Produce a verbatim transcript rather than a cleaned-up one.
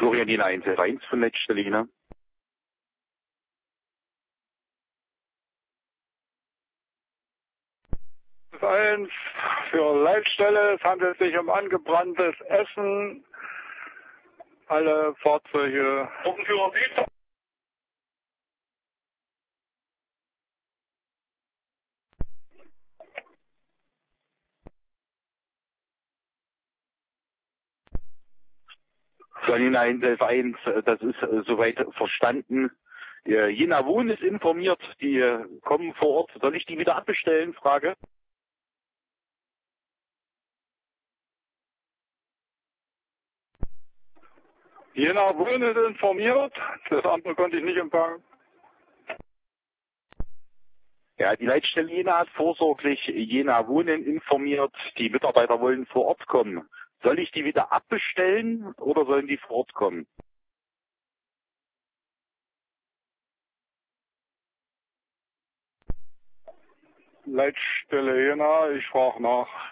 Florian Jena eins elf eins von Leitstelle Jena. eins für Leitstelle. Es handelt sich um angebranntes Essen. Alle Fahrzeuge. Gruppenführer Wieser. Jena eins elf eins, das ist äh, soweit verstanden. Äh, Jena Wohnen ist informiert, die äh, kommen vor Ort. Soll ich die wieder abbestellen? Frage. Jena Wohnen ist informiert. Das andere konnte ich nicht empfangen. Ja, die Leitstelle Jena hat vorsorglich Jena Wohnen informiert. Die Mitarbeiter wollen vor Ort kommen. Soll ich die wieder abbestellen oder sollen die vor Ort kommen? Leitstelle Jena, ich frage nach.